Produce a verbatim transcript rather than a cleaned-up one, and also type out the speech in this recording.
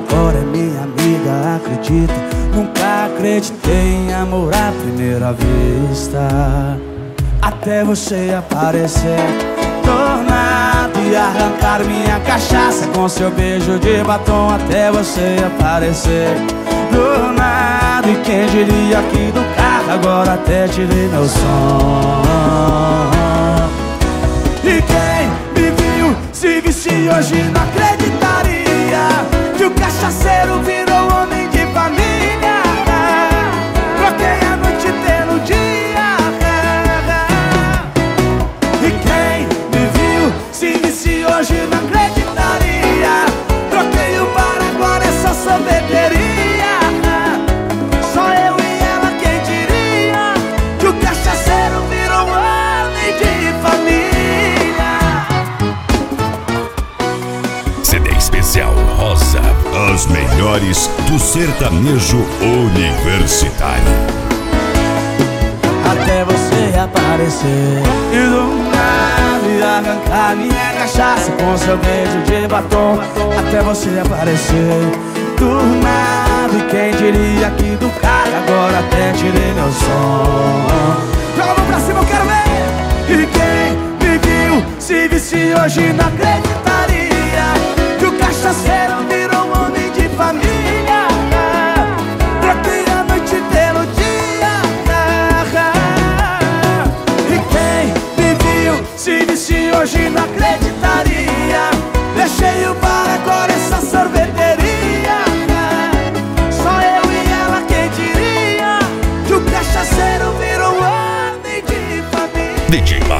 agora é minha amiga, acredita. Nunca acreditei em amor à primeira vista, até você aparecer do nada e arrancar minha cachaça com seu beijo de batom. Até você aparecer do nada, e quem diria que do carro agora até tirei meu som. E quem me viu se visse hoje não acreditaria que o cachaceiro virou homem de família. Troquei a noite pelo dia. E quem me viu se visse hoje não acreditaria. Troquei o bar, agora é só sorveteria. Só eu e ela, quem diria que o cachaceiro virou homem de família. C D especial Rosa, as melhores do sertanejo universitário. Até você aparecer e do nada e arrancar minha cachaça com seu beijo de batom. Até você aparecer do nada, e quem diria que do carro agora até tirei meu som. Joga a mão pra cima, eu quero ver. E quem me viu se visse hoje não acreditaria que o cachaceiro virou um homem de família. Troquei a noite pelo dia. E quem me viu se visse hoje não acreditaria. Deixei o bar, agora é só sorveteria. Só eu e ela, quem diria que o cachaceiro virou um homem de família. D J